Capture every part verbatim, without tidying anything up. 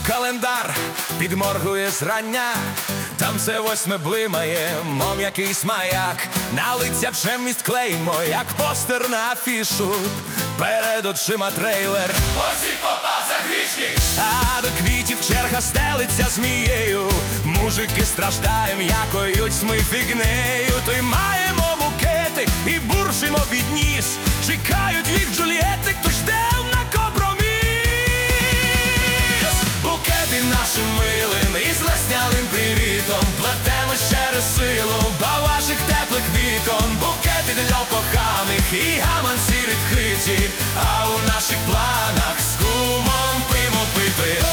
календар підморгує зрання, там все восьме блимає, мов якийсь маяк. На лицях вже міст клеймо, як постер на афішу, перед очима трейлер. Осі попав за грішки, А до квітів черга стелиться змією. Мужики страждаєм, якоюсь ми фігнею. То й маємо букети і буршимо під ніс. Чекають їх Джульєти, хто ждем на компроміс. Букети нашим милим із весняним привітом плетемо через силу до ваших теплих вікон. Букети для коханих і гаманці відкриті, а у наших планах з кумом пимо пити.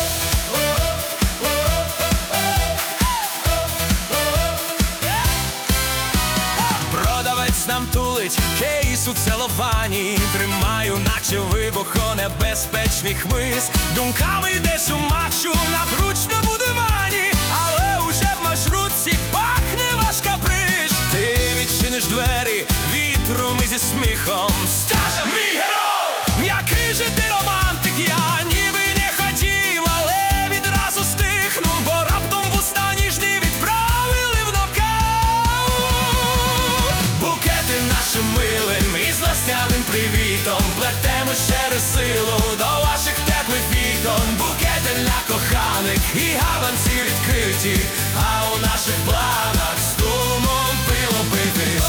Продавець нам тулить кейс у целофані, тримаю, наче вибухонебезпечний хмиз. Думками десь у матчу на вручному дивані, але уже в маршрутці пахне ваш каприш. Ти відчиниш двері, вітру ми зі сміхом скажем: мій герой! Який же ти романтик, я ніби не хотів, але відразу стихну, бо раптом вуста ніжні відправили в нокаут. Букети нашим милим із весняним привітом плетемо через силу до ваших теплих вікон. Букети для коханих і гаманці відкриті, а у наших планах з кумом пиво пити.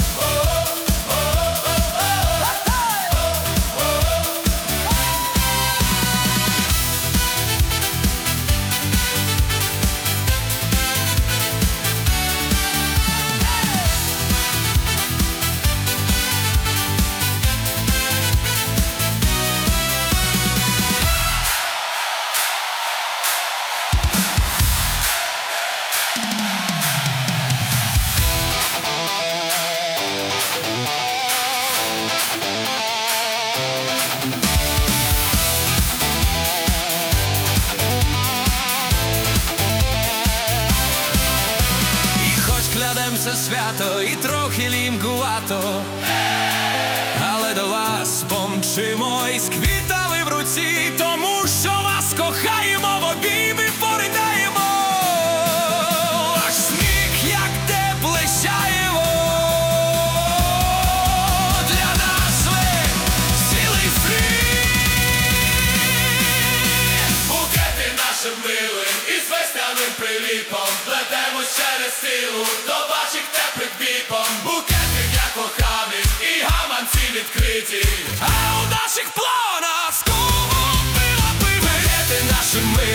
Це свято і трохи лімкувато, але до вас помчимо із квітами в руці, тому що вас кохаємо, в обійми поридаємо. Ваш сміх, як тепле сяєво, для нас ви цілий світ. букети нашим милим із весняним приліпом плетемо через силу до ваших теплих вікон. Букети для коханих і гаманці відкриті, А у наших планах з кумом пиво пити. букети нашим милим